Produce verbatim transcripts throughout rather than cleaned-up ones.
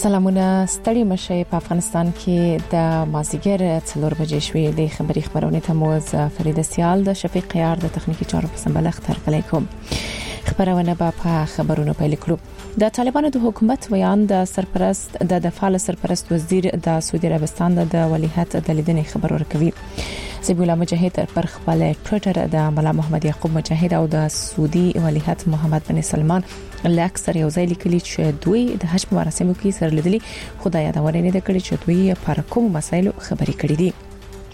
سلامونه ستړي مشه په افغانستان کې د مازیګر څلور بجې شوې د خبري خبرونه ته موز فرید سیال د شفیق قیار د تخنیکی چارو په سمبلغ ترغلې کوم خبرونه په خبرونو پیل کړو د طالبانو د حکومت ویان د سرپرست د دفاع سرپرست وزیر د سعودي عربستان د ولیعهد د لیدنې خبر ورکوي زبیح الله مجاهد پر خپل ټوئیټر د مولا محمد یعقوب مجاهد او د سعودي ولیعهد محمد بن سلمان لاکثر یو ځای لیکلي چې دوی د حج مراسمو کې سره لیدلي خدای دا ورنه د کړي چې دوی پر کوم مسایلو خبري کړې دي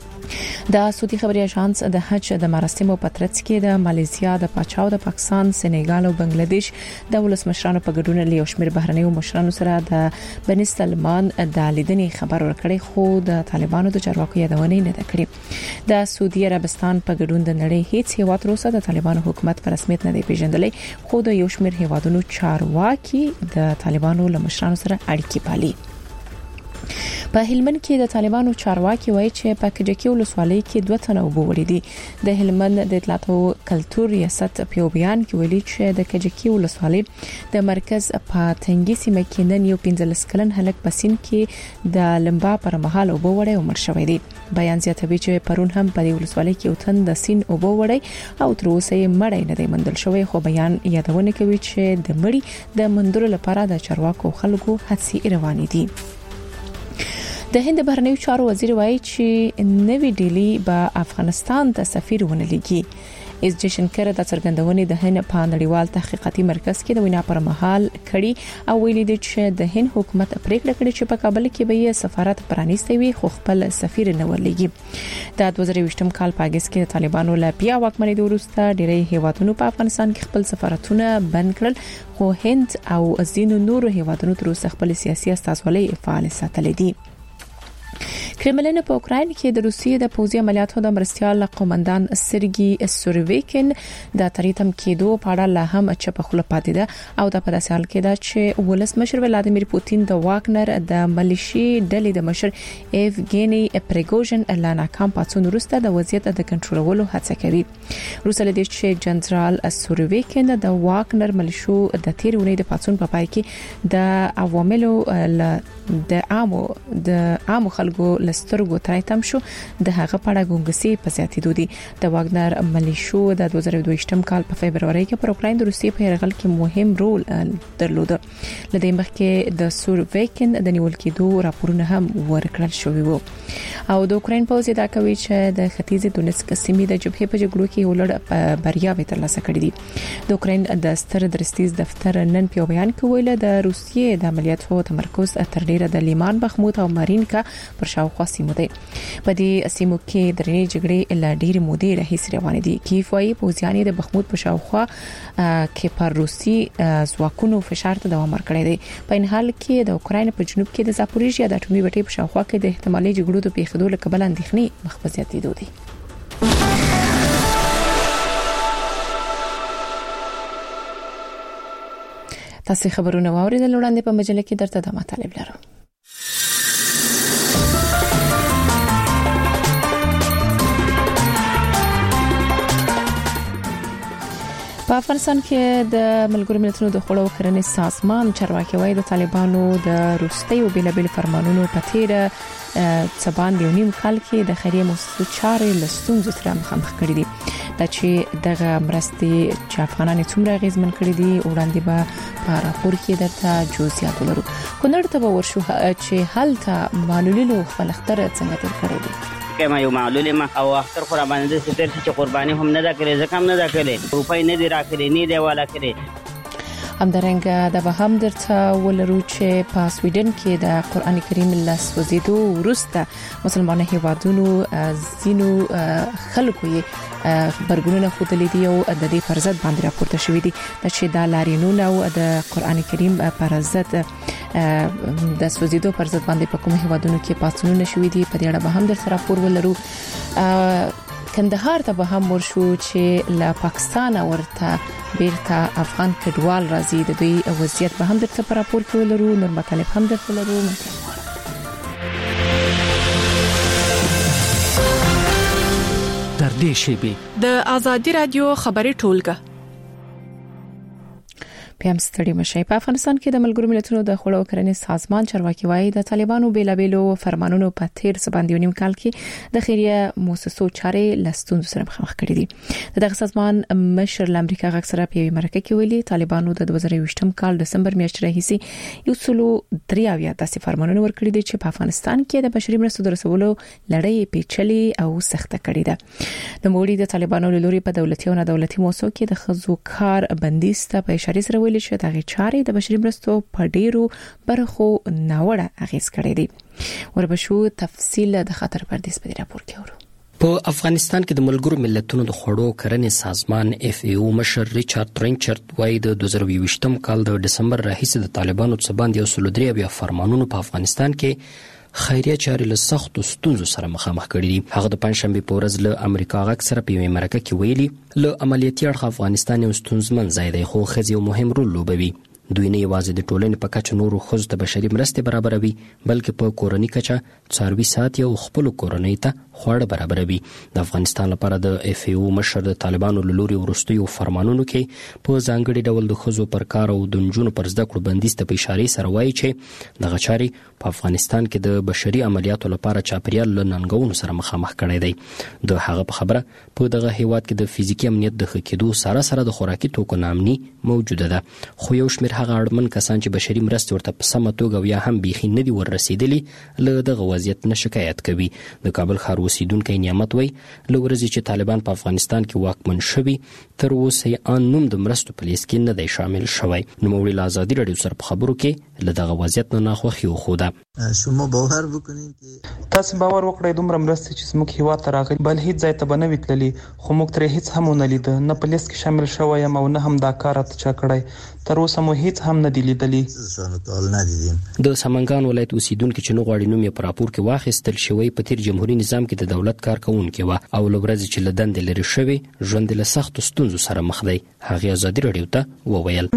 د سعودي خبري اژانس د حج د مراسمو په ترڅ کې د ماليزیا د پاچاو د پاکستان سنیګال او بنگلاديش د ولسمشرانو په ګډون له شمیر بهرنیو مشرانو سره د بن سلمان د لیدنې خبر ورکړي خو د طالبانو د چارواکو یادونه نه ده کړې د سعودي عربستان په ګډون د نړۍ هیڅ هیواد روسه د طالبانو حکومت پر رسمیت نه دی پیژندلې خو د یو شمیر هیوادونو چارواکي د طالبانو له مشرانو سره اړیکې پالي په هلمند کې د طالبانو چارواکي وایي چې په کجکي ولسوالۍ کې دوه تنه وبوري دي د هلمند د اطلاعات او کلتور ریاست په بیان کې ویلي چې د کجکي ولسوالۍ د مرکز په تنګي سیمه کې نن یو پنځلس کلن هلک پسین کې د لمبا پر مهال وبوري او مړ شوی دی بیان زیاتوي چې پرون هم په ولسوالۍ کې یو تن د سین وبوري او تر اوسه یې مړی نه دی مندل شوی خو بیان یادونه کوي چې د مړی د مندلو لپاره د چارواکو خلکو هڅې روانې دي د هند بهرنیو چارو وزیر وایي چې نوی ډیلی به افغانستان ته سفیر ونه لګي اس جشنکر د څرګندونې د هند په نړیوال تحقیقاتي مرکز کې د وینا پر مهال کړي او ویلي دي چې د هند حکومت پریکړه کړې چې په کابل کې به یې سفارت پرانیستي وي خو خپل سفیر نه ورلګي د دوه زره یوولسم کال په اگست کې د طالبانو له بیا واکمنۍ د وروسته ډېری هیوادونو په افغانستان کې خپل سفارتونه بند کړل خو هند او ځینو نورو هیوادونو تر اوسه خپل سیاسي استازولۍ فعال ساتلې دي کرملین په اوکراین کې د روسیې د پوځي عملیاتو د مرستيال قومندان سرګي سورویکین د تریتم کېدو په اړه لا هم چپ خله پاتې ده او د په داسې حال کې ده چې ولسمشر ولادیمیر پوتین د واګنر د ملیشي ډلې د مشر ایفګینی پریګوژن اعلان کام پاتون وروسته د وضعیت د کنټرولولو هڅه کوي روس له دې چې جنرال سورویکین د واګنر ملیشو د تیرونې د پاتون په پای کې د عواملو د عامو د عامو خلکو لسترګو ترایتم شو د هغه پړه ګونګسي په زیاتېدو دي د واګنر ملیشو د دوه زره دوه کال په فبرवरी کې پر اوکراین د روسیې په یرغل کې مهم رول درلود لدې مخکې د سورویکین د نیول کېدو راپورونه هم ورکړل شوی وو او د اوکراین پوځ دا کوي چې د ختیځ دونسک سیمې د جبهې په جګړو کې ولړ بریاوې ترلاسه کړې دي د اوکراین د ستر درستیز دفتر نن په بیان کې ویل د روسیې د عملیاتو تمرکز تر ډیره د لیمان بخموت او مارینکا پر شاوخوا سیمو دی په دې سیمو کې درې جګړې لا ډېر مودې راهیسې روانې دي کیف وايي پوځیان د بخموت په شاوخوا کې پر روسي ځواکونو فشار ته دوام ورکړی دی په ان حال کې د اوکراین په جنوب کې د زاپوریژیا د اټومي بټۍ په شاوخوا کې د احتمالي جګړو د پیښېدو له کبله اندېښنې مخبزياتي دي تاسو خبرونه واوریدل وړاندې په مجله کې درته د مطالب لرم په افغانستان کې د ملګرو ملتونو د خوړو کرنې سازمان چارواکي وایي د طالبانو د روسي او بیلابل فرمانونو په تیره څبان د نیم کال کې د خیریه مؤسسو چارې لستونزو سره مخامخ کړي دي دا چې دغه مرستې چې افغانان څومره غیزمن کړي دي وړاندې به په راپور کې درته جزئیات ولرو کونړ ته ورشو چې هلته معلولینو خپل اختر څنګه تیر کړی دي کما یو معلول ما او اختر خو را باندې ستر چې قرباني هم نه دا کړې ځکه هم نه دا کړې روپۍ نه دی راکړې نه دی والا کړې همدارنګه د به هم درته ولرو چې په سویډن کې د قران کریم له سوزیدو وروسته مسلمان هیوادونو زینو خلکو یې خبرګونونه خوتلې دي او د دې فرضت باندې راپورته شوې دي چې د لارینونو او د قران کریم فرضت د سوزیدو فرضت باندې په کوم هیوادونو کې پاتونونه شوې دي په دې اړه به هم درته راپور ولرو کندهار ته به هم ورشو چې له پاکستان ورته بیرته افغان کډوال راځي د دوی وضعیت به هم درته په راپور کې ولرو نور مطالب هم درته ولرو در دې شیبه د ازادي رادیو خبري ټولګه په هم ستړي مشي. په افغانستان کې د ملګرو ملتونو د خوړو کرنې سازمان چارواکي وایي د طالبانو بیلابېلو فرمانونو په تیر څه باندې ونیم کال کې د خیریه مؤسسو چارې لستون سره مخ کړي دي. دغه سازمان مشر ل امریکا غږ سره په مرکه کې ویلي طالبانو د دوه زره یوولسم کال دسمبر میاشتې راهیسې یو سلو درې اویا داسې فرمانونه ورکړي دي چې په افغانستان کې د بشري مرستو د رسولو لړۍ پیچلې او سخته کړې ده. د موړي د طالبانو لوري په دولتي او نه دولتي موسسو کې د خزو کار بندیز ته په اشاره سره ویل شو دغه چارې د بشري مرستو په ډیرو برخو ناوړه اغیز کړې دي. وربشو تفصیل د خطر پردیس په راپور کې ورو. په افغانستان کې د ملګرو ملتونو د خوړو کرنې سازمان اف ای او مشر ریچارډ ترینچرت وايي د دوه زره یوولسم کال د دسمبر راهیسې د طالبانو څخه باندې یو سل درې بیا فرمانونو په افغانستان کې خیریه چارې له سختو ستونزو سره مخامخ کړي دي. هغه د پنځشنبه په ورځ له امریکا غږ سره په یوه مرکه کې ویلي له عملیاتي اړخ افغانستان یو ستونزمن ځای دی خو ښځې یو مهم رول لوبوي. دوی نه یوازې د ټولنې په کچه نورو ښځو ته بشري مرستې برابروي بلکې په کورنۍ کچه څاروي ساتي او خپل کورنۍ ته خواړه برابروي. د افغانستان لپاره د اف ای او مشر د طالبانو له لوري ورستیو فرمانونو کې په ځانګړي ډول د ښځو پر کار او د نجونو پر زده کړو بندیز ته په اشاره سره وایي چې دغه چارې په افغانستان کې د بشري عملیاتو لپاره چاپیریال له ننګونو سره مخامخ کړي دي. د هغه په خبره په دغه هیواد کې د فزیکي امنیت د ښه کېدو سره سره د خوراکي توکو نامني موجوده ده خو یو شمېر هغه اړمن کسان چې بشري مرستې ورته په سمه توګه یا هم بیخي نه دي ورسېدلي له دغه وضعیت نه شکایت کوي. د کابل ښار اوسیدونکی نعمت وایي له ورځې چې طالبان په افغانستان کې واکمن شوي تر اوسه یې ان نوم د مرستو په لیست کې نه دی شامل شوی. نوموړي له ازادي راډیو سره په خبرو کې له دغه وضعیت نه ناخوښي وښوده. شما باور وکړئ چې تاسو باور وکړئ دومره مرستې چې زموږ هیواد ته راغلي بل هیڅ ځای ته به نه وي تللي خو موږ ترې هیڅ هم ونه لیده نه په لیست کې شامل شوی یم او نه هم دا کار راته چا کړی تر اوسه مو هیڅ هم نه دی لیدلی. د سمنګان ولایت اوسیدونکو چې نو غواړي نوم یې په راپور کې واخیستل شوی په تیر جمهوریت نظام کې د دولت کارکونکو و او لورځ چې لدند لري شوی ژوند له سخت ستونزو سره مخ دی. هغه ازادي راډیو ته وویل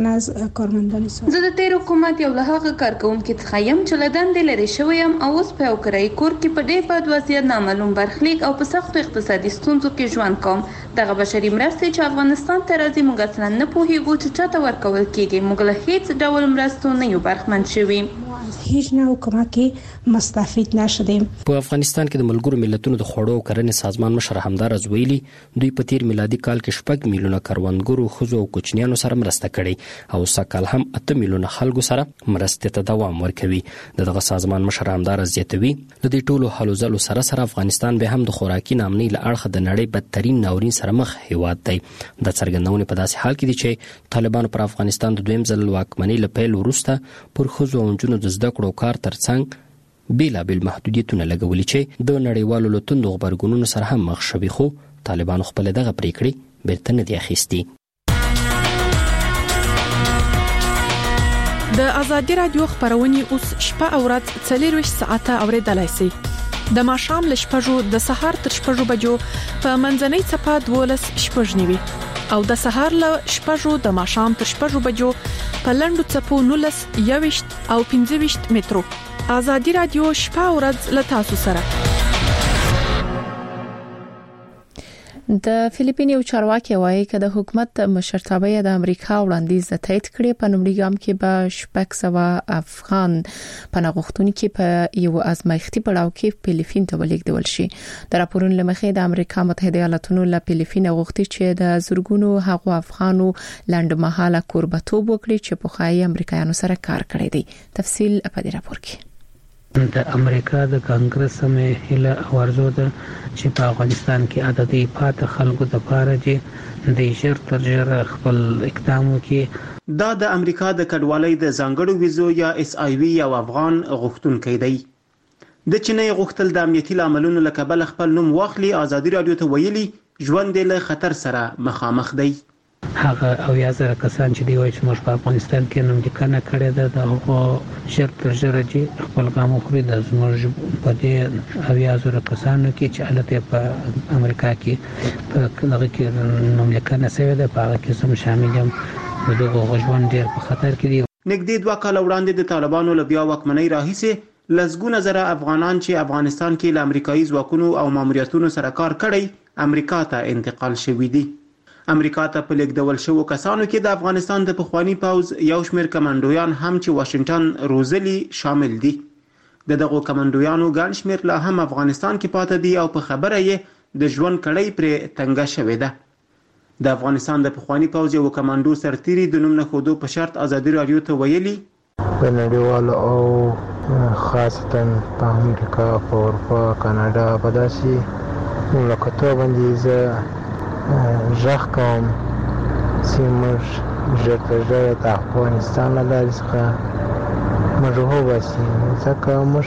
زه د تیر حکومت یو له هغه کارکونکو څخه یم چې لدند لري شوی یم او اوس په اوکرای کور کې په ډېر بد وضعیت نامعلوم برخلیک او په سختو اقتصادي ستونزو کې ژوند کوم. دغه بشري مرستې چې افغانستان ته راځي موږ اصلا نه پوهیږو چې چاته ورکول کیږي. موږ له هیڅ ډول مرستو نه یو برخمن شوي. هیڅ نه کومه مستفید نشدیم. په افغانستان کې د ملګرو ملتونو د خوړو کرنې سازمان مشر همدارز ویلي دوی په تیر میلادي کال کې شپږ میلیونه کروندګرو ښځو او کوچنیانو سره مرسته کړې او سږ هم اته میلیونه خلکو سره مرستې ته دوام ورکوي. دغه سازمان مشر همدارز زیاتوي د دې ټولو حلو ځلو سره سره افغانستان به هم د خوراکي نامنۍ له اړخه د نړۍ بدترین ناورین سره مخ هیواد دی. د څرګندونې په داسې حال کې دي چې طالبانو پر افغانستان د دویم ځل واکمنۍ له پیل وروسته پر ښځو او نجونو د زده کړو کار ترڅنګ بیلابیل محدودیتونه لګولي چې د نړیوالو له توندو غبرګونونو سره هم مخ شوي خو طالبانو خپل دغه پریکړې بیرته نه دي اخیستي. د ازادي راډیو خبرونه اوس شپه او ورځ څلور ویشت ساعته اوریدلای شئ. د ماښام ل شپږو د سهار تر شپږو بجو په منځنۍ چپه دولس شپږ نیوي او د سهار ل شپږو د ماښام تر شپږو بجو په لندو چپو نولس یويشت او پنځه ویشت مترو. ازادي راډیو شپه او ورځ له تاسو سره. د فلیپین یو چارواکي وایي چې د حکومت مشرتابه د امریکا وړاندیز تایید کړي په نومړي ګام کې به شپږ سوه افغان پناه غوښتونکي په یو ازمایښتي پړاو کې فلیپین ته ولیږدول شي. د راپورونو لمخې د امریکا متحده ایالاتونو له فلیپین غوښتي چې د زورګونو هغو افغانو لنډمهاله کوربتوب وکړي چې په خای امریکایانو سره کار کړی دی. تفصیل په دې راپور کې. د امریکا د کانګرس مې هله ورزو ده چې په افغانستان کې عددي پات خلکو د پاره چې د شر تر جره خپل اقدام وکړي. دا د امریکا د کډوالۍ د ځانګړو ویزو یا اس آی وی یو افغان غوښتونکی دی. د چینای غوښتل د امنیتي لاملونو له کبله خپل نوم واخلي. ازادي راډیو ته ویلي ژوند له خطر سره مخامخ دی. هغه او یا زره کسان چې دی وایي چې موږ په افغانستان کې نوم لیکنه کړې ده د هغو شر تر ژره چې خپل ګام خوري د زموږ په دې او یا زره کسانو کې چې حالت په امریکا کې په دغه کې نوم لیکنه شوې ده په هغه کې هم شامل یم. د دغه ژوند ډېر په خطر کې دی. نږدې دوه کاله وړاندې د طالبانو له بیا واکمنۍ راهیسې لسګونه زره افغانان چې افغانستان کې له امریکایي ځواکونو او ماموریتونو سره کار کړی امریکا ته انتقال شوي دي. امریکا ته په لیږدول شوو کسانو کې د افغانستان د پخوانی پوځ یو شمېر کمانډویان هم چې واشنگټن روزلي شامل دي. د دغو کمانډویانو ګڼ شمېر لا هم افغانستان کې پاتې دي او په خبره یې د ژوند کړۍ پرې تنګه شوې ده. د افغانستان د پخوانی پوځ یو کمانډو سرتیري د نوم نه ښودو په شرط ازادي راډیو ته ویلي په نړیوالو او خاصتا په امریکا، په اروپا، کاناډا په داسې مملکتو باندې زه ژغ کوم چې موږ ژر تر ژره د افغانستان له لارې څخه موږ وباسي، ځکه موږ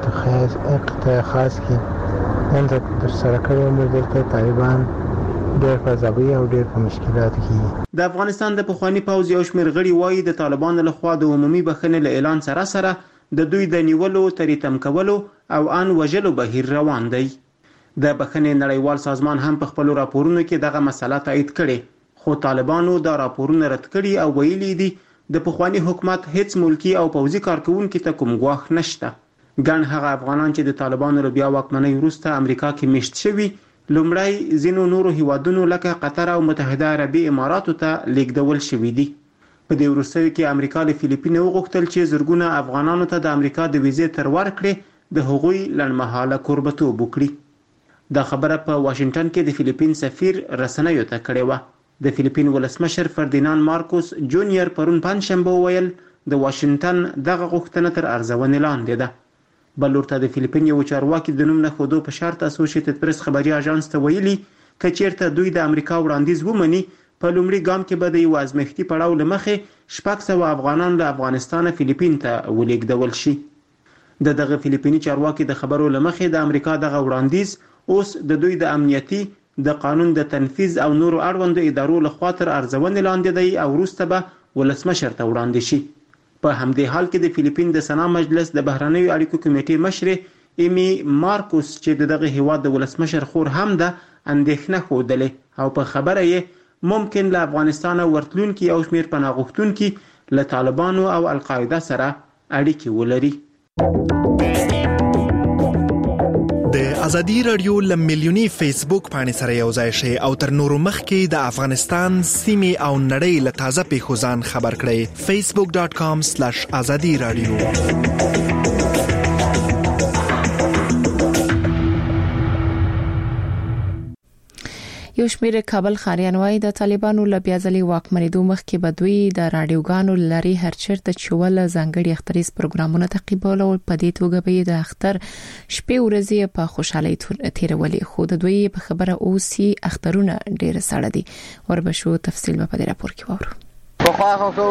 په قطاع خاص کې دلته ترسره کړی موږ دلته طالبان ډېر په ځابۍ او ډېر په مشکلاتو کې. د افغانستان د پخواني پوځ یو شمېر غړي وایي د طالبانو لخوا د عمومي بخښنې له اعلان سره سره د دوی د نیولو، تریتم کولو او ان وژلو بهیر روان دی. د بخښنې نړیوال سازمان هم په خپلو راپورونو کې دغه مسله تایید کړې، خو طالبانو دا راپورونه رد کړي او ویلي دي د پخواني حکومت هیڅ ملکی او پوځي کارکونکي ته کوم ګواښ نشته. ګڼ هغه افغانان چې د طالبانو له بیا واکمنۍ وروسته امریکا کې میشت شوي لومړی ځینو نورو هیوادونو لکه قطر او متحده عربي اماراتو ته لیږدول شوي دي. په دې وروستیو کې امریکا له فلیپین وغوښتل چې زرګونه افغانانو ته د امریکا د ویزې تر ورکړې د هغوی لنډمهاله کوربتوب وکړي. دا خبره په واشنگټن کې د فلیپین سفیر رسنیو ته کړې وه. د فلیپین ولسمشر فردیناند مارکوس جونیور پرون پنجشنبه وویل د واشنگټن دغه غوښتنه تر ارزونې لاندې ده. بل لورته د فلیپین یو چارواکي د نوم نه ښودو په شرط اسوسییټډ پریس خبري اژانس ته ویلي که چیرته دوی د امریکا وړاندیز ومني په لومړي ګام کې به د یو ازمایښتي پړاو له مخې شپږ سوه افغانان له افغانستانه فلیپین ته ولېږدول شي. د دغه فلیپیني چارواکي د خبرو له مخې د امریکا دغه وړاندیز اوس د دوی د امنیتي، د قانون د تنفیذ او نورو اړوندو ادارو لخوا تر ارزونې لاندې دی او وروسته به ولسمشر ته وړاندې شي. په همدې حال کې د فلیپین د سنا مجلس د بهرنیو اړیکو کمیټې مشرې ایمي مارکوس چې د دغه هیواد د ولسمشر خور هم ده اندېښنه ښودلې او په خبره یې ممکن له افغانستانه ورتلونکي یو شمېر پناه غوښتونکي له طالبانو او القاعده سره اړیکې ولري. د ازادي رادیو ل ملیونی فیسبوک باندې سره یو ځای شي او تر نورو مخکې د افغانستان سیمه او نړۍ له تازه پیښو ځان خبر کړئ. facebook dot com slash azadi radio. یو شمېر کابل خاریان وايي د طالبانو له بیازلي واکمنېدو مخکې به دوی د رادیوګانو لري هر چیرته چول ځانګړي اختریز پروګرامونه تعقیبول او په دې توګه به د اختر شپې ورځې په خوشحالي تیرولې، خو د دوی په خبره اوسي اخترونه ډېر سړه دي. وربشو تفصیل په دې راپور کې وورو. په خواخو کو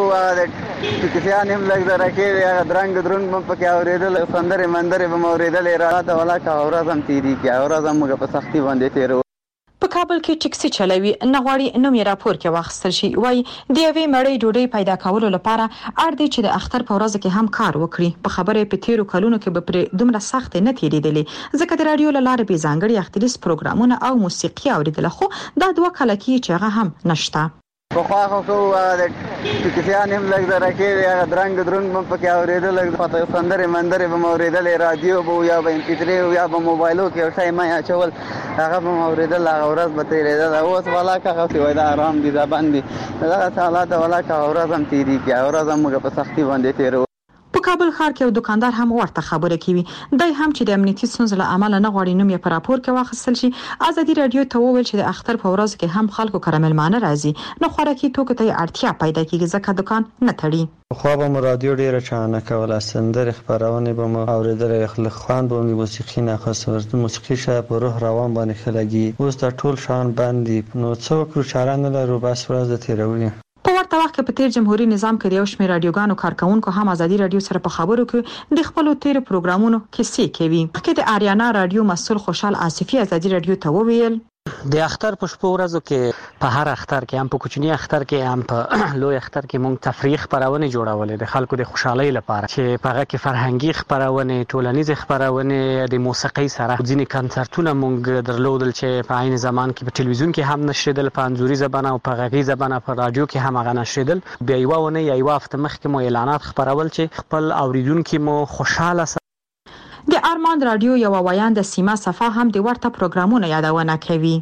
د ټکسیان هم لګ درکې هغه درنګ درون په پکې اوریدل سندره مندره به اوریدل راته ولا کا اورازم تیری کې اورازم موږ په سختي باندې تیرو. په کابل کې ټکسي چلوي نغواړي نو یې راپور کې واخستل شي وای د یوې مړۍ ډوډۍ پیدا کولو لپاره اړ دي چې د اختر په ورځ کې هم کار وکړي. په خبره په تیرو کلونو کې به پر دومره سخت نه تیریدلې ځکه د رادیو لاره به ځانګړي اختریز پروګرامونه او موسیقي اوریدل، خو دا دوه کال کې چې هغه هم نشته. په خواخو کو د ټکسیان هم لګ درکې هغه درنګ درون په پکې اوریدل په سندره مندره به اوریدل رادیو به یا به انټری یا به موبایلو کې شای ما چول هغه به اوریدل هغه ورځ به تیرېدل اوس ولا کا خو وای دا آرام دي دا باندې دا حالات ولا کا ورځ هم تیری کې ورځ هم موږ په سختي باندې تیرو. په کابل ښار کې یو دکاندار هم ورته خبره کوي دای هم چې د امنیتي ستونزو له امله نه غواړي نوم یې په راپور کې واخیستل شي. ازادي رادیو ته وویل چې د اختر په ورځ کې هم خلکو کراملمانه راځي نو خوراکي توکو ته اړتیا پیدا کیږي ځکه دکان نه تړي. خو به رادیو ډیره چانه کوله سندره خبرونه به مو اوریدل خلک خوان به موسیقي نه خاص ورته موسیقي شه په روح روان باندې خلګي اوس د ټول شان باندې نو څوک چارانه لرو بس ورځ د تیروي. په ورته وخت کې په تیر جمهوریت نظام کې یو شمېر رادیوګانو کارکونکو هم ازادي رادیو سره په خبرو کې د خپل تیر پروګرامونو کیسې کوي. کې د آریانا رادیو مسؤل خوشحال آصفي ازادي رادیو ته وویل د اختر په شپو ورځو کې په هر اختر کې هم په کوچنی اختر کې هم په لوی اختر کې مونږ تفریح خبرونه جوړولې د خلکو د خوشحالۍ لپاره چې په هغه کې فرهنګي خبرونه، ټولنیز خبرونه، د موسیقۍ سره ځینې کنسرتونه مونږ درلودل چې په عین زمان کې په ټلویزیون کې هم نشریدل، په انځوري زبانه او په غږی زبانه په رادیو کې هم هغه نشریدل. بیا یو ونه یو هفته مخکې مو اعلانات خبرول چې خپل اوریدونکو مو خوشاله. د ارمان رادیو یو وایان د سیما صفا هم د ورته پروګرامونو یادونه کوي.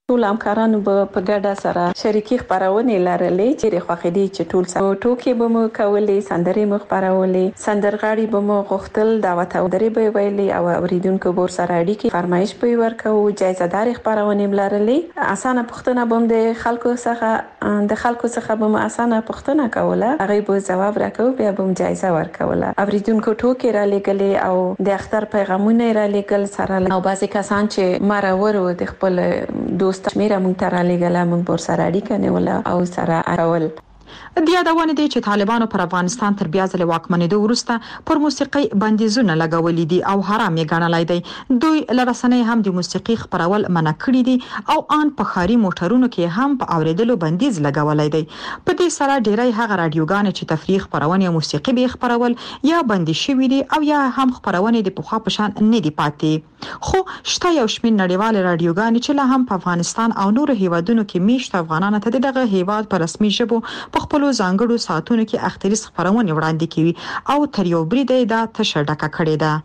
ټول همکارانو به په ګډه سره شریکي خبرونه لرلې چې خوښې دي چې ټول سره ټوکې به مو کولې، سندرې مو خبرولې، سندرغاړي به مو غوښتل دعوت او درې به ویلې او اوریدونکو بور سره اړیکې فرمایش به ورکو، جایزه دار خبرونه لرلې. اسانه پوښتنه به د خلکو څخه د خلکو څخه به اسانه پوښتنه کوله، هغه به جواب راکاو، بیا به جایزه ورکوله. اوریدونکو ټوکې را لګلې او د اختر پیغامونه را لګل سره او بعضی کسان چې مرور و د خپل دوست شمیره مونږ ته را لګله، مونږ پر سره اړیکه نیوله او سره اړول. د یادونه دي چې طالبانو پر افغانستان تر بیا ځل واکمنېدو وروسته پر موسیقي بندیزونه لګولې دي او حرام یې ګڼلای دي. دوی لرسنۍ هم د موسیقي خبرول منع کړی دي او ان په خاري موټرونو کې هم په اوریدلو بندیز لګولای دي. په دې سره ډیری هغه رادیوګان چې تفریح خبرونه او موسیقي به خبرول یا بندي شوی دي او یا هم خبرونه د پوخا پشان نه دي پاتې. خو شته یو شمېر نړیوال رادیوګان چې لا هم په افغانستان او نورو هیوادونو کې میشت افغانانو ته دغه هیواد په رسمي ژبه په خپل ځانګړو ساعتونو کې اختریز خبرونه وړاندې کوي او تر یو بریده دا تشه ډکه کړې ده.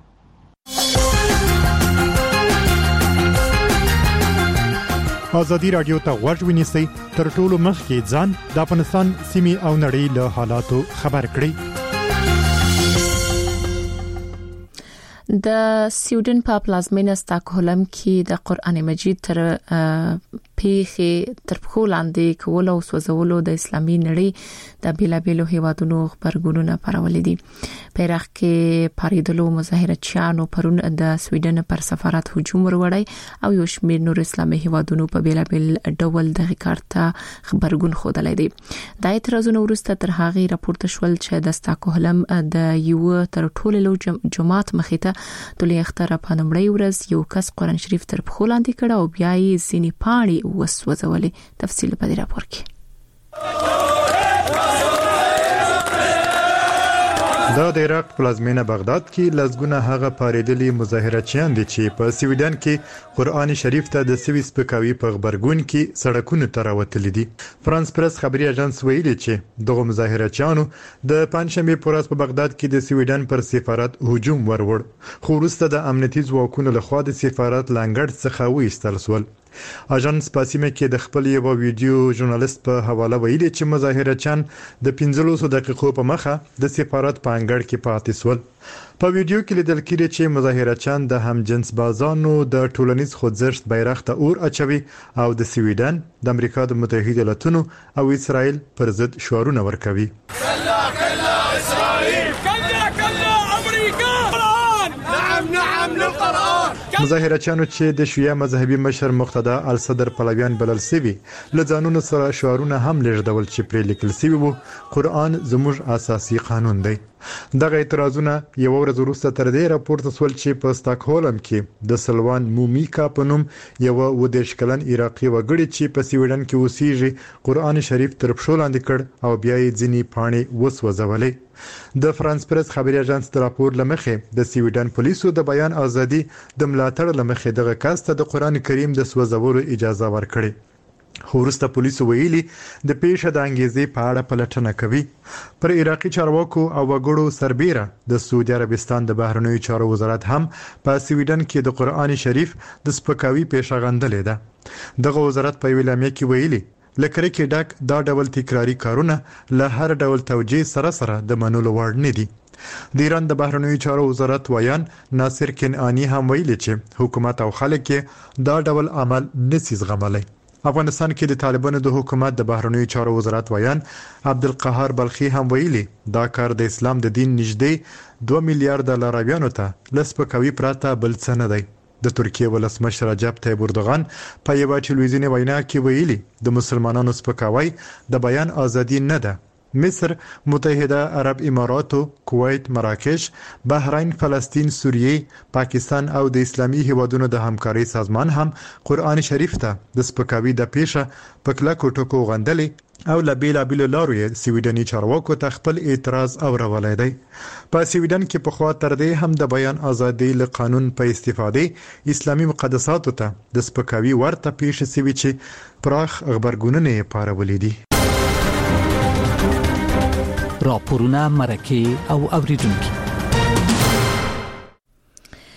ازادي رادیو ته غوږ ونیسئ، تر ټولو مخکې ځان د افغانستان سیمې او نړۍ له حالاتو خبر کړئ. د سویډن په پلازمینه ستاکهولم کې د قرآن مجید تر پیخي تر پخو لاندې کول او سوځولو د اسلامي نړۍ د بیلابیلو هیوادونو خبرګونونه پرولې دي. په عراق کې پاریدلو مظاهرچیانو پرون د سویډن پر سفارت هجوم وروړی او یو شمېر نور اسلامي هیوادونو په بیلابیل ډول د کارته خبرګون خوده دي. د اعتراضونو وروسته تر هغه راپورته شول چې د ستاکهولم د یو تر ټولو جماعت مخې ته د لیختره په نمړی ورځ یو کس قرآن شریف تر پخو لاندې کړ او بیا یې ځینې پاڼې وسوځولې. تفصیل په دې راپور کې. دا د عراق پلازمینه بغداد کې لزګونه هغه پاریدلي مظاهرچیان دي چې په سویډن کې قرآن شریف ته د سوي سپکاوي په خبرګون کې سړکونو ته راوتلي دي. فرانس پریس خبري اژانس ویلي چې دغه مظاهرچیانو د پنځشنبه په ورځ په بغداد کې د سویډن پر سفارت هجوم ورور، خو وروسته د امنیتي ځواکونو لخوا د سفارت لنګړ څخه وایستل شول. اژانس پاسیمه کې د خپل یو ویډیو ژورنالیست په حواله ویلي چې مظاهرچیان د پنځلس دقیقو په مخه د سفارت په انګړ کې پاتې شول. په ویډیو کې لیدل کېږي چې مظاهرچیان د همجنس بازانو د ټولنیز خوځښت بیرغ ته اور اچوي او د سویډن، د امریکا د متحده ایالاتونو او اسرائیل پر ضد شعارونه ورکوي. کلا کلا اسرائیل، کلا کلا امریکا، قرآن نعم نعم للقرآن. مظاهرچیانو چې د شیعه مذهبي مشر مقتدا الصدر پلویان بلل سوي لځانونو سره شعارونه هم لږدول چې پرې لیکل سوي وو قرآن زموږ اساسي قانون دی. دغه اعتراضونه یو ورځ وروسته تر دې راپورته شول چې په ستاکهولم کې د سلوان مومیکا په نوم یو ودېش کلن عراقي وګړي چې په سویډن کې اوسېږي قرآن شریف تر پښو لاندې کړ او بیا یې ځینې پاڼې وسوځولې. د فرانس پریس خبري اژانس د راپور لمخې د سویډن پولیسو د بیان ازادي د ملاتړ لمخې دغه کس ته د قرآن کریم د سوځولو اجازه ورکړي. خو وروسته پولیسو ویلي د پیښه د انګیزې په اړه پلټنه کوي. پر عراقي چارواکو او وګړو سربېره د سعودي عربستان د بهرنیو چارو وزارت هم په سویډن کې د قرآن شریف د سپکاوي پیښه غندلې ده. دغه وزارت په ویلامه کې ویلي لکه کې ډک دا ډول تکراری کارونه له هر ډول توجیه سره سره د منلو وړ نه دي. د ایران د بهرنیو چارو وزارت ویان ناصر کنعانی هم ویلي چې حکومت او خلک دا ډول عمل نسي زغملای. افغانستان کې د طالبانو د حکومت د بهرنیو چارو وزارت ویان عبدالقهار بلخي هم ویلي دا کار د اسلام د دین نږدې دوه میلیارډ لارویانو ته لسپکوي پراته بل څه نه دی. د ترکیه ولسمشر رجب طیب اردوغان په یو ټلویزیونی وینا کې ویلي د مسلمانانو سپکاوی د بیان ازادي نه ده. مصر، متحده عرب امارات، کویت، مراکش، بحرین، فلسطین، سوریه، پاکستان او د اسلامي هیوادونو د همکارۍ سازمان هم قرآن شریف ته د سپکاوي د پیښه په کلکو ټکو غندلې او له بیلابیلو لارو یې سویډني چارواکو ته خپل اعتراض اورولای دی. په سویډن کې په خوا تر دې هم د بیان ازادي له قانون په استفاده اسلامي مقدساتو ته د سپکاوي ورته پیښه سوي چې پراخ خبرګونونه یې پارولې دي. راپورونه مرکه او اوریدونکو.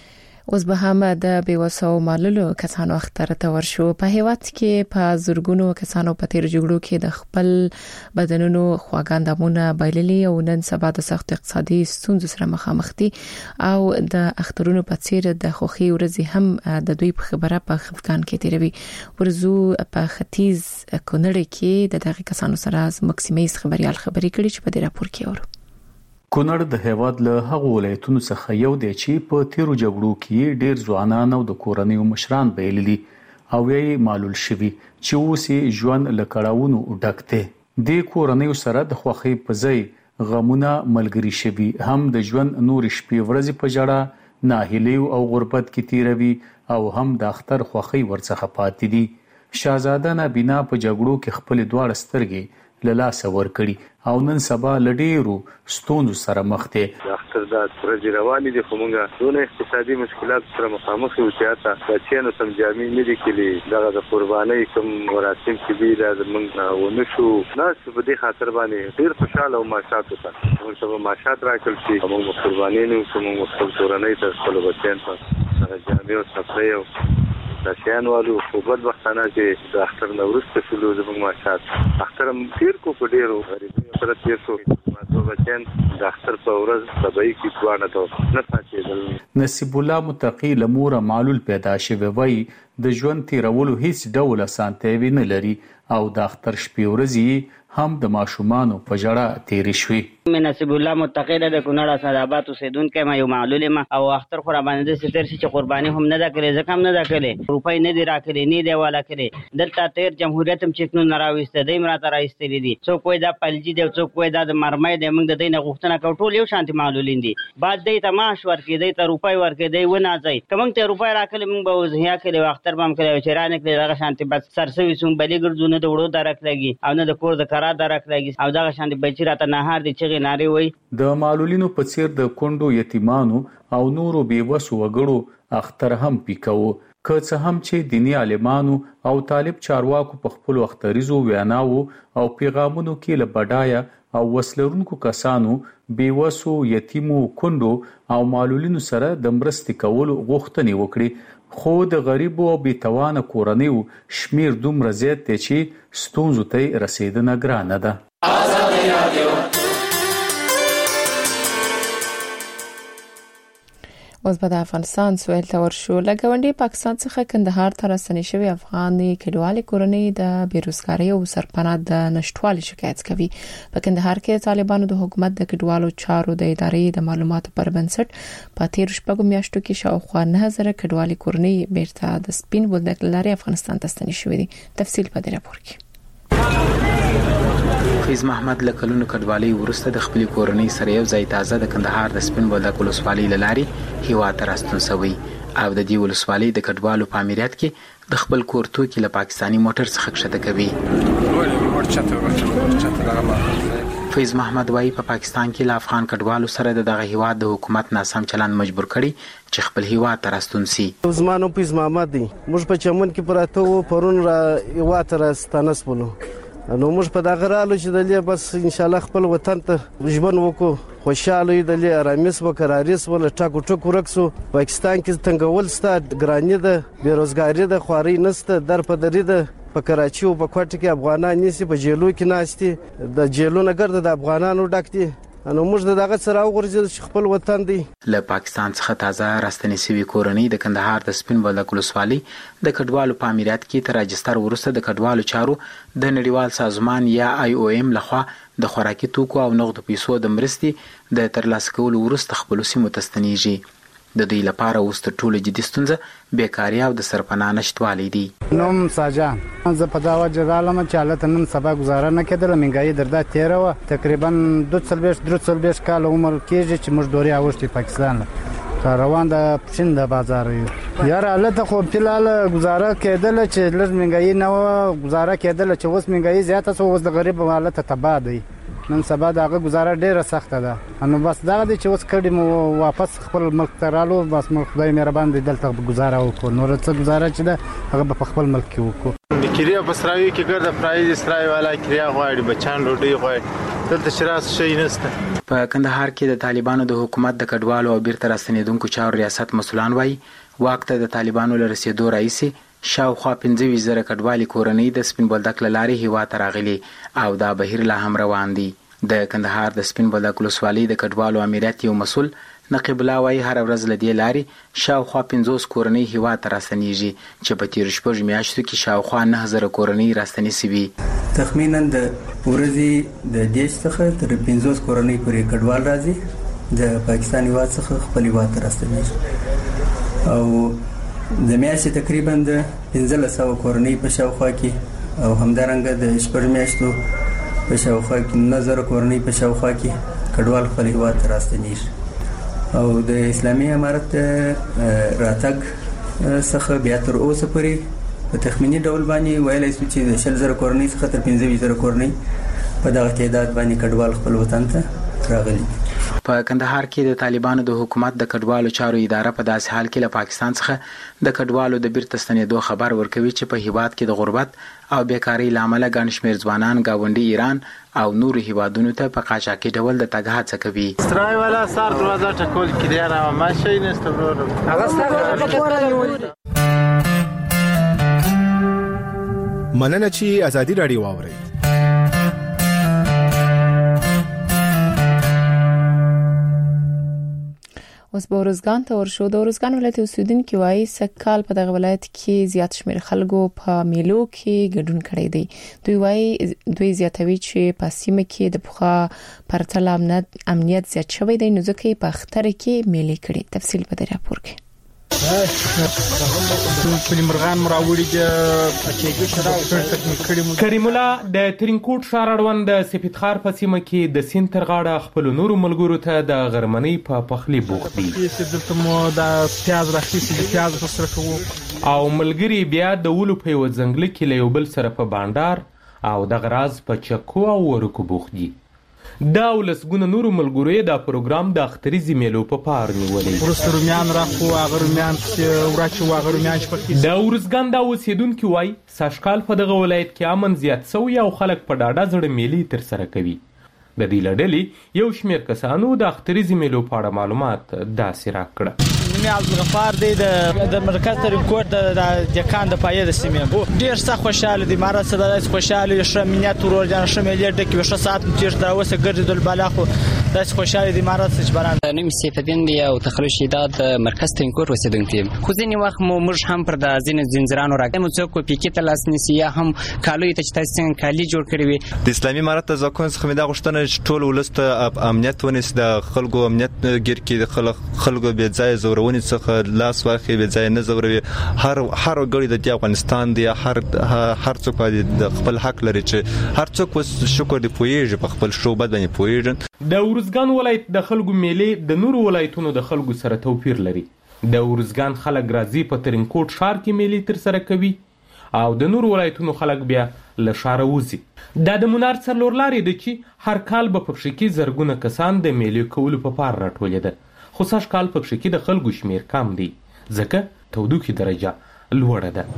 اوس به هم د بیوسو مالولو کسانو اختر ته ورشو. په هیواد کې په زورګونو کسانو په تیر جګړو کې د خپل بدنونو خواګاندامونه بایللي او نن سبا د سخت اقتصادي ستونزو سره مخامخ دي او د اخترونو په څیر د خوخي ورځي هم د دوی په خبره په خفقان کې تیروي. ورزو په ختیځ کونړ کې د دغه کسانو سره مکسیمیز خبريال خبري کړي چې په دې راپور کې اورو. کونړ د هیواد له هغو ولایتونو څخه یو دی چې په تیرو جګړو کې ډیر ځوانان او د کورنیو مشران بایللي او یې معلول شوي چې اوس یې ژوند له کړاوونو ډک دی. د کورنیو سره د خوښۍ په ځای غمونه ملګري شوي، هم د ژوند نور شپې ورځې په جړه ناهیلي او غربت کې تیروي او هم د اختر خوښۍ ورڅخه پاتې دي. شاهزاده نابینا په جګړو کې خپل دواړه سترګې له لاسه ورکړي او نن سبا لډیرو ستونزو سره مخ دي. اختر د ورځې روانې دي خو موږ دونه اقتصادي مشکلات سره مخامخ یو چې تاسو د چینو سم جامې نه دي کړي. دغه د قربانۍ کوم مراسم چې دي دا موږ ونه شو نه په دې خاطر باندې ډیر خوشاله او ماشات وکړو. موږ سبا ماشات راکړل چې موږ قربانۍ نه کوم خپل کورنۍ ته خپل بچیان په جامې او سفرې او تاسیان والو خو بد وختانه چې د اختر نوروز شلو زموږ ماشات اختر تیر کو په ډیرو غریبي سره تیر شو. ماته بچن د اختر په ورځ سبای کې ځوانه ته نه پاتېدل. نصیب الله متقی لمور معلول پیدا شوی وای د ژوند تیرولو هیڅ ډول اسانتیا نه لري او د اختر شپې ورځې هم د ماشومان په جړه تیر شوي. من نصیب الله متقی د کونړ سادابات اوسیدونکو ما یو معلول ما او اختر خو را باندې ستر شي چې قرباني هم نه دا کړې ځکه هم نه دا کړې روپۍ نه دی راکړې نه دی والا کړې. دلته تیر جمهوریت هم چې نو نراويسته دی مراته راځتلې دي څوک وای دا پلجی دی څوک وای دا د مرمۍ دی. موږ د دې نه غوښتنه کوو ټول یو شانتي معلولین دي. بعد دې ته معاش ورکې دی ته روپۍ ورکې دی ونه ځي کوم ته روپۍ راکړې موږ به وزهیا کړې اختر بم کړې چې رانه کړې دغه شانتي بس سرسوي سوم بلې ګرځو نه د وړو درک لګي او نه د کور د کرا درک لګي او دغه شانتي بچی راته نهار دي چې ناری وای. د معلولینو په څیر د کونډو یتیمانو او نورو بیوسو وګړو اختر هم پیکاو. که څه هم چې دینی عالمانو او طالب چارواکو په خپل اختریزو ویناو او پیغامونو کې له بډایا او وسلرونکو کسانو بیوسو یتیمو کونډو او معلولینو سره د مرستې کولو غوښتنې وکړي، خو د غریبو او بیتوانه کورنیو شمیر دومره زیات دی چې ستونزو ته رسیدنه ګرانه ده. آزادي رادیو اوس به د افغانستان سویل ته ورشو. له ګاونډي پاکستان څخه کندهار ته راستنې شوی افغاني کډوالي کورنۍ د بیروزګارۍ او سرپناه د نشټوالي شکایت کوي. په کندهار کې طالبانو د حکومت د کډوالو چارو د ادارې د معلوماتو پر بنسټ په تیر شپږو میاشتو کې شاوخوا نه زره کډوالي کورنۍ بیرته د سپین بولدک لارې افغانستان ته ستنې شوې دي. تفصیل په دې راپور کې. فیض محمد لکلونو کډوالۍ ورسته د خپل کورنۍ سره یو ځای تازه د کندهار د سپین بولدک ولسوالۍ لارې هیواد ته راستون شوی او د دې ولسوالۍ د کډوالو په امریت کې د خپل کور توکي له پاکستانی موټر څخه کښته کوي. فیض محمد وايي په پاکستان کې له افغان کډوالو سره د دغه هیواد د حکومت ناسم چلند مجبور کړي چې خپل هیواد ته راستون شي. زمانو فیض محمد دی موږ په چمن کې پراته وو پرون را هیواد ته راستانه سپلو نو موږ په دغه رالو چې د لې بس ان شاء الله خپل وطن ته ژوند وکړو خوشاله د لې آرامیس وکړاریس ول ټاکو ټکو رکسو. پاکستان کې څنګه ول ست ګرانی ده بیروزګاری ده خواري نسته در په درې ده په کراچي او په کوټه کې افغانان نيسي په جیلو کې ناشتي د جیلو نه ګرځي د افغانانو ډک دي نو موږ دغه سره وګورځي خپل وطن دی. له پاکستان څخه تازه راستنې شوی کورنۍ د کندهار د سپین بولدک ولسوالۍ د کډوالو په امریت کې تر راجستر ورسته د کډوالو چارو د نړیوال سازمان یا آی او ایم لخوا د خوراکي توکو او نقد پیسو د مرستې د ترلاسه کولو ورسته خپل سیمو ته ستنېږي. د دوی لپاره اوس تر ټولو جدي ستونزه بیکاري او د سرپناه نشټوالي دي. نوم ساجان زه په دا وجه رالم چې حالت نن سبا گزاره نه کېدله. منګایي دردا تیره وه تقریبا دوه څلوېښت درې څلوېښت کاله عمر کېږي چې موږ ډورې اوښتې پاکستان له روان د پښین د بازار یو یاره هلته خو فلحال گزاره کېدله چې لږ منګایي نه وه گزاره کېدله چې اوس منګایي زیاته شوه اوس د غریب حالت تباه دی. نن سبا دغه گزاره ډیره سخته ده نو بس دا دی چې اوس کډی مو واپس خپل ملک ته رالو بس مو خدای مهربان دی دلته گزاره وکړو نو څه گزاره چې ده هغه په خپل ملک کې وکړو. د کریه په سراوي کې ګرځه پرایز سراوي والا کریه غواړي بچان روټي غواړي دلته شراس شي نشته. په کندهار کې د طالبانو د حکومت د کډوالو او بیرته راستنیدونکو چارو ریاست مسولان وایي واک ته د طالبانو له رسیدو راهیسې شاوخوا پنځه ویشت زره کډوالي کورنۍ د سپین بولدک له لارې هیواد ته راغلي او دا بهیر لا هم روان دي. د کندهار د سپین بولدک ولسوالۍ د کډوالو امریت یو مسؤل نقیب الله وایي هر ورځ له دې لارې شاوخوا پنځوس کورنۍ هیواد ته راستنیږي چې په تیرو شپږو میاشتو کې شاوخوا نه زره کورنۍ راستنې سوي. تخمینا د ورځې د دیش څخه تر پنځوس کورنۍ پورې کډوال راځي د پاکستان هیواد څخه خپل هیواد ته راستنیږي او د میاشتې تقریبا د پنځلس سوه کورنۍ په شاوخوا کې او همدارنګه د شپږ میاشتو په شاوخوا کې نه زره کورنۍ په شاوخوا کې کډوال خپل هیواد ته راستنیږي او د اسلامي امارت راتګ څخه بیا تر اوسه پورې په تخمینی ډول باندې ویلی شو چې د شل زره کورنۍ څخه تر پنځه ویشت زره کورنۍ په دغه تعداد باندې کډوال خپل وطن ته راغلي. په کندهار کې د طالبانو د حکومت د کډوالو چارو اداره په داسې حال کې له پاکستان څخه د کډوالو د بیرته ستنېدو خبر ورکوي چې په هیواد کې د غربت او بیکاری لامل ګڼ شمېر ځوانان گاونډي ایران او نورو هیوادونو ته په قاچاقي ډول د تګ هڅه کوي. سترای والا سار دروازه ټکول کړي را ما شي نشته ورو هغه ستاسو مننه چې ازادي رادیو واوري. اوس به ورزګان ته ورشو. د ورزګان ولایت اوسیدونکو وايي سکهال په دغه ولایت کې زیات شمېر خلکو په میلو کې ګډون کړی دی. دوی وايي دوی زیاتوي چې په سیمه کې د پخوا پرتله امنیت زیات شوی دی نو ځکه په اختر کې میلې کړي. تفصیل په دې راپور کې پلیمرغان مراوړي د پچېګو شراو کریم الله د ترینکوټ ښار اړوند د سپیدخار په سیمه کې د سیند تر غاړه خپل نورو ملګرو ته د غرمنۍ په پخلي بوخت دي. دلته مو د پیاز راخیستي د پیاز په سره کوو او ملګری بیا د ولو په یو ځنګل کې له یو بل سره په بانډار او د غراز په چکو او ورکو بوخت دي. دا ولسګونه نورو ملګرو دا پروګرام د اختریزي میلو په پار نیولې. ورسره رومیان راخو هغه رومیان چې وراچو هغه رومیان چې د ورزګان دا اوسیدونکو وای ساشکال په دغه ولایت کې امن زیات سوی او خلک په ډاډه زړه میلې تر سره کوي. د دې لړلې یو شمېر کسانو د اختریزي میلو په اړه معلومات داسې راکړه. مې عبدالغفار دی د مرکز ترینکوټ د دکان د پایې د سیمې بو ډیر څه خوشاله دي ماره څه د خوشاله ښه مینیات ورور جان ښه ملي ډکه ښه ساعت تیر دا وسه ګرځیدل بالا خو داس خوشاله دي ماره څه باران نیم سیفدین دی او تخلص شیدات مرکز ترینکوټ وسیدونکو خو ځینې وخت مو موږ هم پر د ځینې زنجیرانو راګم څوک پیکې ته لاس نسیا هم کالو ته چې تاسو کالی جوړ کړی وي. د اسلامي امارت ځکه څخه مې دا غوښتنه ټول ولست امنیت ونیس د خلکو امنیت ګیر کې د خلک خلکو به ځای زورونی څخه لاس واخی به ځای نه زوروي. هر هر غړي د افغانستان دی هر هر څوک د خپل حق لري چې هر څوک وس شکر دی پویږي په خپل شوبت باندې پویږي. د ورزګان ولایت د خلکو میلې د نورو ولایتونو د خلکو سره توپیر لري. د ورزګان خلک راځي په ترینکوټ ښار کې میلې تر سره کوي او د نورو ولایتونو خلک بیا له ښاره وځي. دا د منار څلور لارې ده چې هر کال به په پښې کې زرګونه کسان د میلې کولو په پار راټولېده. خو سږ کال په پښې کې د خلکو شمیر کم دی ځکه تودوخې درجه لوړه ده.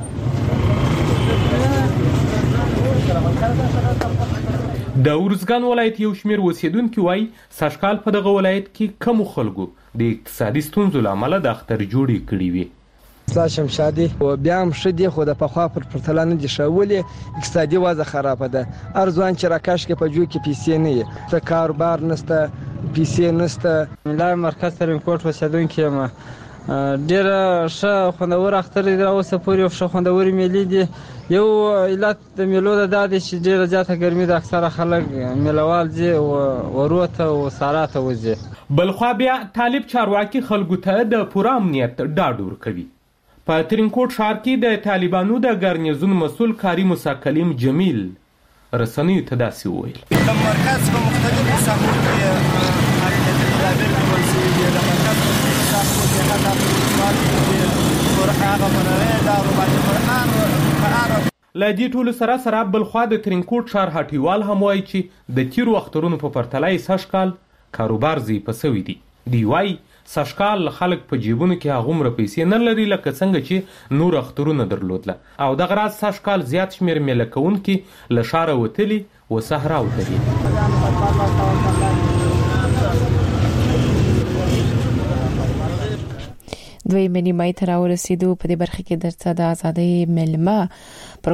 د ورزګان ولایت یو شمیر اوسیدونکي وایي سږ کال په دغه ولایت کې کمو خلکو د اقتصادي ستونزو له امله د اختر جوړې کړې وي. اصلاح شمشادي او بیا هم ښه دي خو د پخوا پر پرتله نه دي ښه ولې اقتصادي وضع خرابه ده. هر ځوان چې راکاش کې په جو کې پیسې نه وي څه کاروبار نشته پیسې نشته. لا مرکز ترینکوټ اوسیدونکی یم ډېره ښه خوندور اختر دی اوسه پورې ښه خوندورې میلې دي. یو علت د میلو د دا دی چې ډېره زیاته ګرمي د اکثره خلک میلوال ځي ورو ته او سارا ته وځي. بلخوا بیا طالب چارواکي خلکو ته د پوره امنیت ډاډ ورکوي. په ترینکوټ ښار کې د طالبانو د ګارنیزون مسؤل کاری موسی کلیم جمیل رسنیو ته داسې وویل. د مرکز په مختلفو ساحو کې اړینې تدابیر د مرکز په ساحو کې هغه پر هغه منوي دا روباني قرآن قرآن له دې ټولو سره سره بلخوا د ترینکوټ ښار هټیوال هم وایي چې د تیرو اخترونو په پرتله یې سږ کال کاروبار ضعیفه سوی دی. دوی وایي سشکال خلک په جیبونو کې هغومره پیسې نه لري لکه څنګه چې نور اخترونه درلودله او دغه راز سشکال زیات شمېر میله کوونکي له ښاره وتلي و صحراو ته دي. دوی منی مای ته راورسېدو. په دې برخه کې درته د ازادۍ ملمه